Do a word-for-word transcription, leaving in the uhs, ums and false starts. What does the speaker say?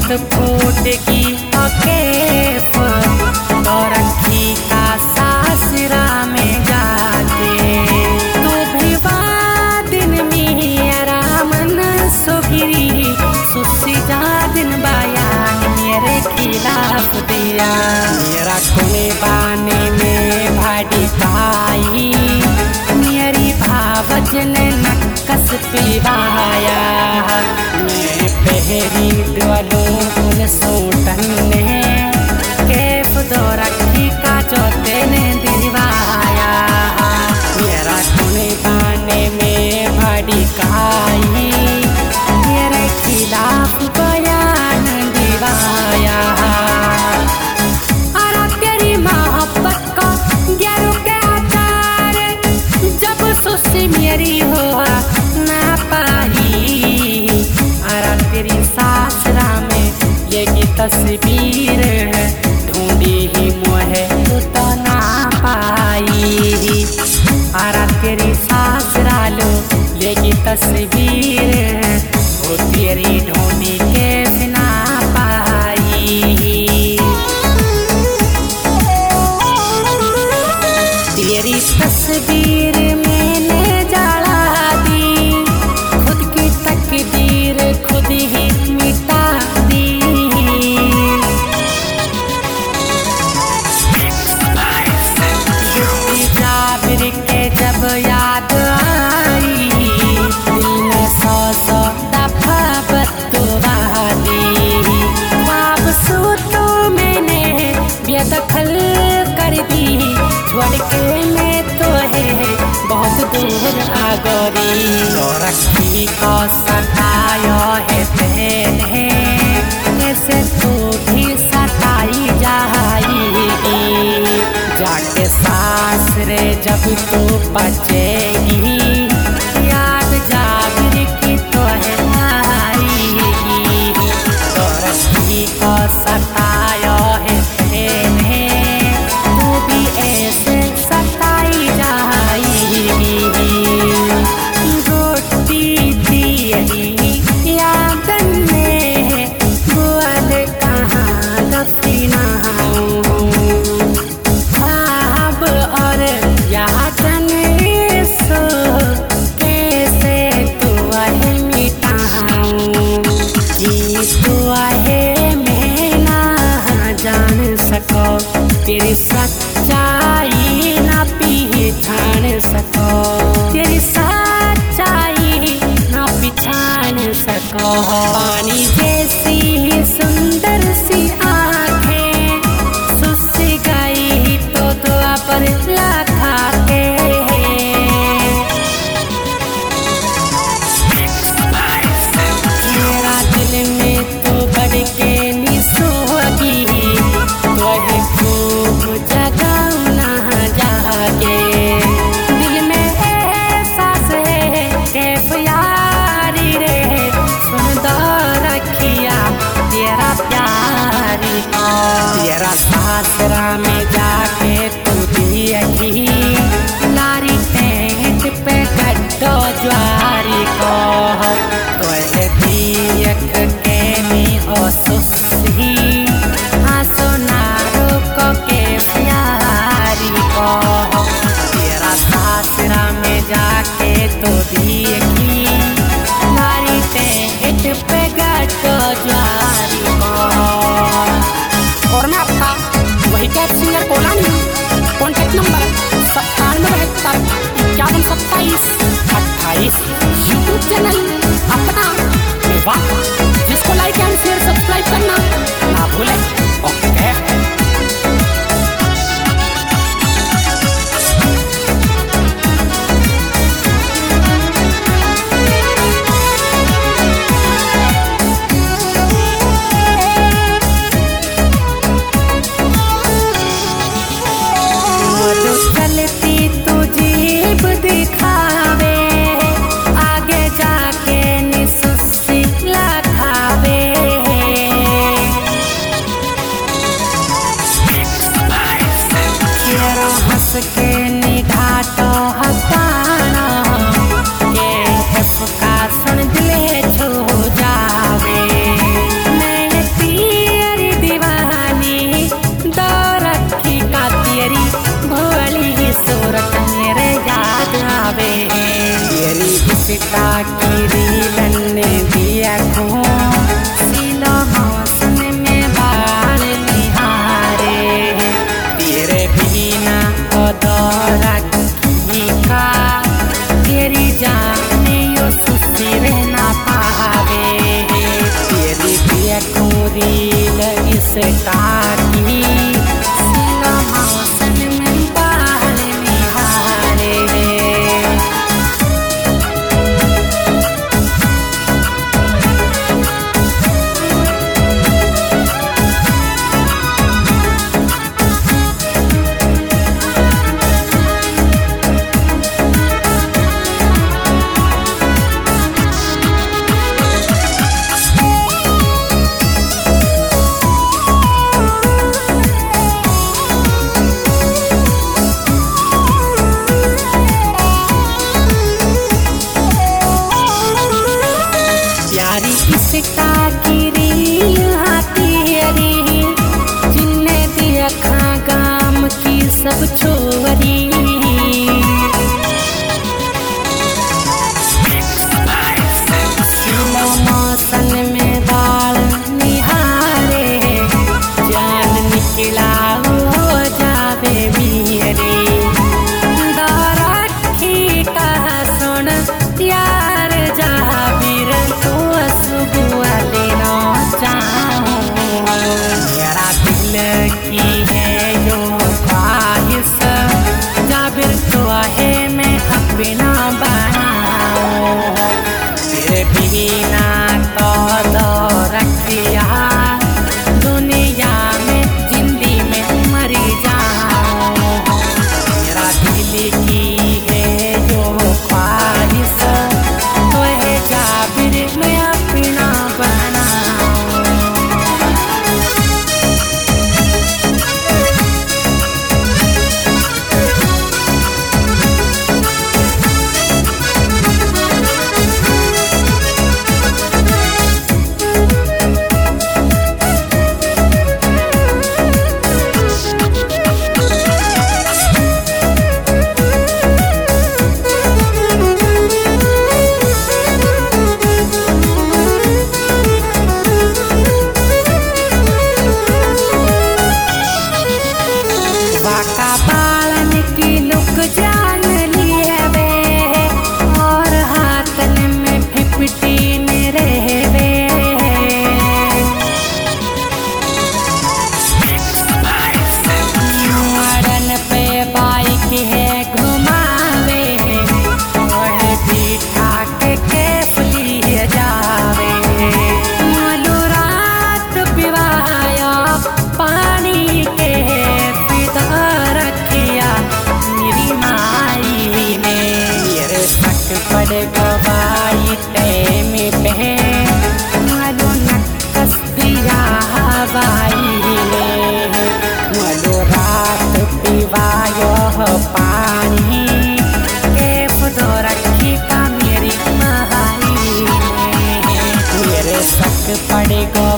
फूट की अकेफ तो रखी का सासरा में जाके तू भी दिन मेरा मन सुगिरी सुसी जा दिन बयान मेरे खिलाफ दिया मेरा कोने बाने में भाड़ी पाई मेरी भावजन नक्कस पिवाया मैं पहरी डोलू उन सूटन ने केफ दो रखी का चौथे ने दिवाया मेरा कोने बाने में भाड़ी काई मेरे खिलाफ बयान दिवाया और तेरी मोहब्बत को ग्यारों के आचार जब सुसी मेरी हो ना पाई और तेरी सासरा में ये की तस्वीर ढूंढी ही मोहे तो ना पाई और तेरी सासरा लो ये की तस्वीर वो तेरी ढूंढी के बिना पाई तेरी तस्वीर मैंने जला दी खुद की तकदीर खुद ही मिटा दी जाबिर के जब याद आई दिल में सौ सौ दफा बददुआ दी ख्वाब सूतो मैंने बेदखल कर दी छोड़ के मैं तो है बहुत दूर आ गई तो रखी को सतायो है पहले ऐसे तू भी सताई जाएगी जाके सासरे जब तू बचेगी याद जाबिर की तो है आएगी तो रखी को सतायो है पहले तू भी ऐसे सताई जाएगी रोटी दियरी यादन में बोल कहाँ दफना ख्वाब और यादन सो कैसे तू है मिटाऊं जी तू है मैं ना जान सको तेरी सच्चाई ना पहचान सको तेरी सच्चाई ना पहचान सको पानी जैसी सुंदर सी आँखें सुस्सी गई तो दुआ पर लाखा के मेरा दिल में तो बढ़ के निसोगी वही खूब जगाना जागे दिल में एहसास है कैफ यारी रे सुन दो रखिया तेरा प्यारी तेरा सासरा में जाके तू दियगी लारी टेंट पे गड्ढो ज्वारी को तो दियक के मी ओ सुसी आसो नारो को के प्यारी को तेरा सासरा में जाके तो दियगी लारी टेंट पे गड्ढो ज्वारी को और ना वही टाइप सिंगर को सिता गिरी हाथी जिन्ने दिया खा गाम की सब छोरी मौसन में बाल निहारे जान निकला हो जावे मेरे दरखी का सुन यार जाबिर तो सुबुआ लेना चाहूँ मेरा दिल की है जो ख्वाहिश जाबिर तो है मैं अपना बनाऊँ तेरे बिना तो दो रखिया दुनिया में जिंदगी में मर जाऊँ मेरा दिल की है जो ख्वाहिश तो है जाबिर मैं अपना बनाऊँ बाका पालन की लुक जान लिए वे और हाथन में फिफ्टीन रहवे मरन पे बाइक है घुमावे और बिठा के कैफ लिए जावे मालू रात विवाया पानी के रखिया मेरी माई ने मेरे शक पड़ गवाई टेम पे मालो नक्कस दिया हवाई ने मालो रात पिवायो पानी कैफ दो रखी का मेरी माई ने मेरे शक पड़ गो